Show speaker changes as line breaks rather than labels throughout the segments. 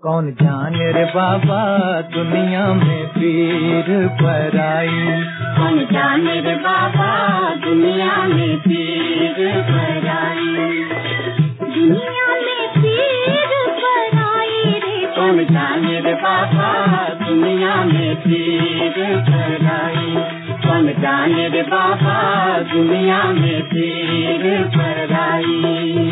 कौन जाने रे बाबा दुनिया में पीर पराई।
कौन जाने रे बाबा दुनिया में पीर पराई। दुनिया में पीर पराई रे। कौन जाने रे बाबा दुनिया में पीर पराई। कौन जाने रे बाबा दुनिया में पीर पराई।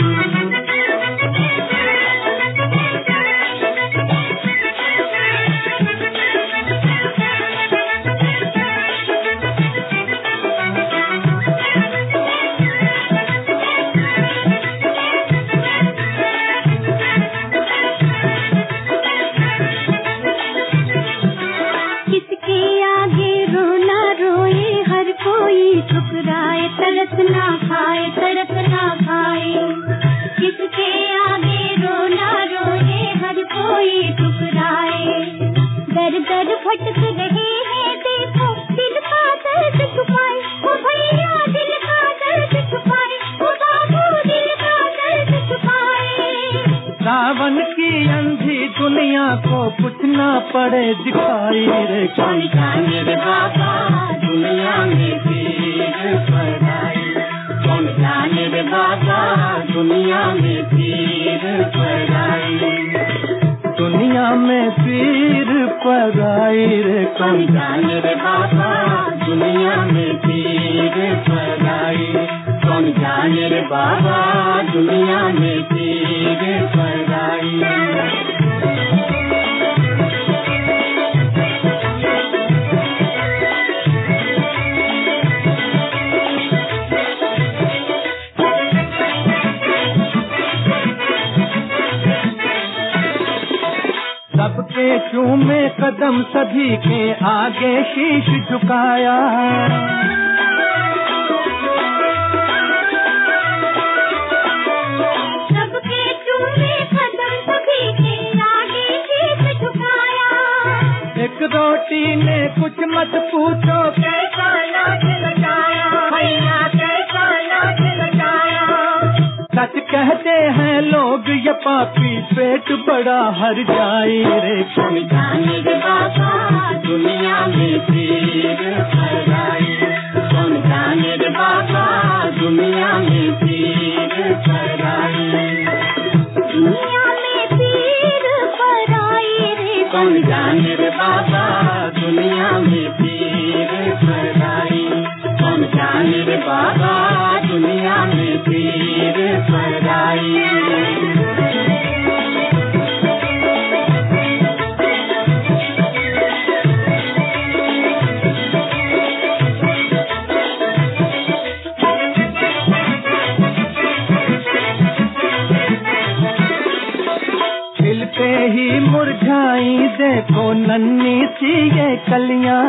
ठुकराए तड़प ना खाए, तड़प ना खाए। किसके आगे रोना रोए हर कोई ठुकराए। दर दर भटक रहे हैं देखो दिल का दर्द छुपाए। ओ भैया दिल का दर्द छुपाए, ओ बाबू दिल का दर्द छुपाए।
सावन की अंधी दुनिया को कुछ ना पड़े दिखाई रे।
कौन जाने रे बाबा दुनिया में पीर पराई। कौन जाने रे बाबा दुनिया में पीर पराई।
दुनिया में पीर पराई रे।
कौन जाने रे बाबा दुनिया में पीर पराई। कौन जाने रे बाबा दुनिया में पीर पराई।
सबके चूमे कदम सभी के आगे शीश झुकाया।
सबके चूमे कदम सभी के आगे शीश झुकाया।
एक रोटी ने कुछ मत पूछो
कैसा नाच लगाया भैया, कैसा नाच लगाया।
सच कहते हैं लोग ये पापी पेट बड़ा हर जाए रे।
कौन जाने रे बाबा दुनिया में पीर पराई। कौन जाने रे बाबा दुनिया में पीर पराई। दुनिया में पीर पराई रे। कौन जाने रे बाबा दुनिया में पीर पराई। कौन जाने रे बाबा दुनिया में पीर पराई।
खिलते ही मुरझाई देखो नन्ही सी ये कलियां।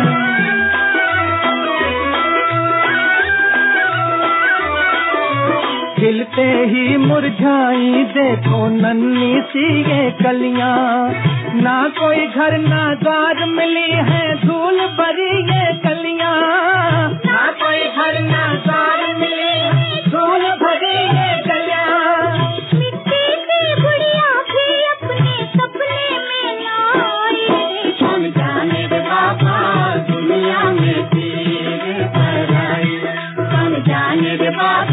खिलते ही मुरझाई देखो नन्ही सी ये कलियां। ना कोई घर ना द्वार मिली है धूल भरी ये कलियां।
ना कोई घर ना द्वार मिली है धूल भरी ये कलियां। मिट्टी की गुड़िया भी अपने सपने में लाई। कौन जाने रे बाबा दुनिया में पीर पराई। कौन जाने रे बाबा